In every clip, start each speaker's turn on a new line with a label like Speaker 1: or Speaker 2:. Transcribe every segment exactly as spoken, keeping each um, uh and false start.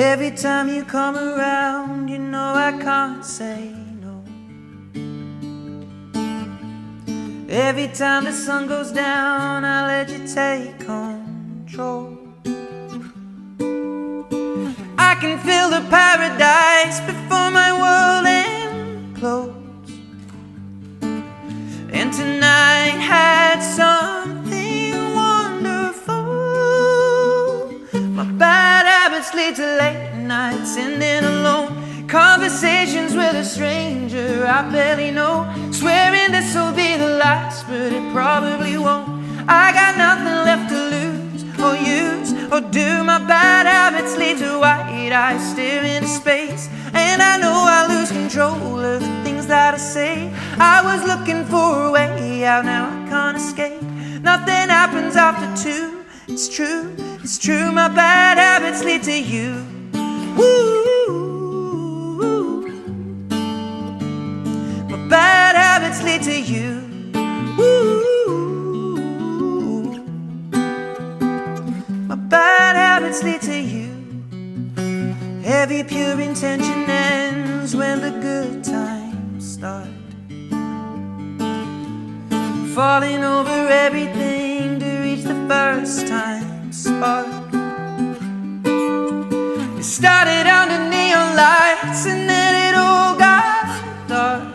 Speaker 1: Every time you come around, you know I can't say no. Every time the sun goes down, I let you take control. I can feel the paradise before my world implodes. And tonight had something wonderful. My bad habits lead to late nights ending alone. Conversations with a stranger I barely know. Swearing this'll be the last, but it probably won't. I got nothing left to lose or use or do. My bad habits lead to white eyes stare into space. And I know I lose control of the things that I say. I was looking for a way out, now I can't escape. Nothing happens after two, it's true, it's true. My bad habits lead to you. Woo. My bad habits lead to you. Woo. My bad habits lead to you. Every pure intention ends when the good times start. Falling over everything to reach the first time spark. It started under neon lights and then it all got dark.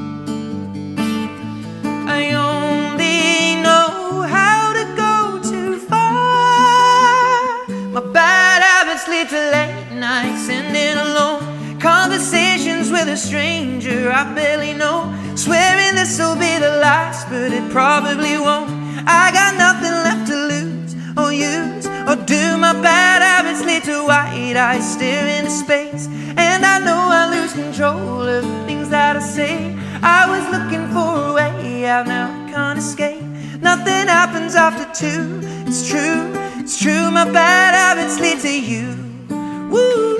Speaker 1: I only know how to go too far. My bad habits lead to late nights ending alone. Conversations with a stranger I barely know. Swearing this'll be the last, but it probably won't. I got nothing left to lose or use or do. My bad habits lead to white eyes stare into space. And I know I lose control of the things that I say. I was looking for a way out, now I can't escape. Nothing happens after two, it's true, it's true. My bad habits lead to you. Woo.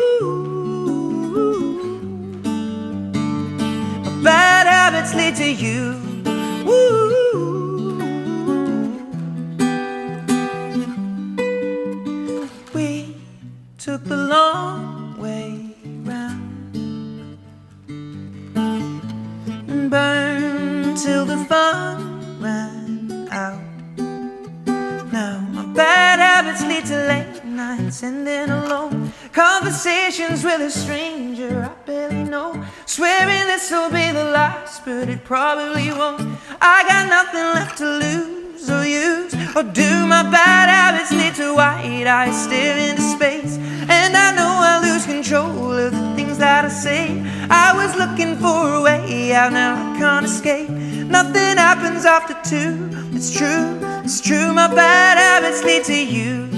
Speaker 1: My bad habits lead to you. Woo. We took the long way round and burned till the fun ran out. Now my bad habits lead to late nights ending alone. Conversations with a stranger I barely know. Swearing this'll be the last, but it probably won't. I got nothing left to lose or use or do. My bad habits lead to white eyes stare into space. And I know I lose control of the things that I say. I was looking for a way out, now I can't escape. Nothing happens after two, it's true, it's true. My bad habits lead to you.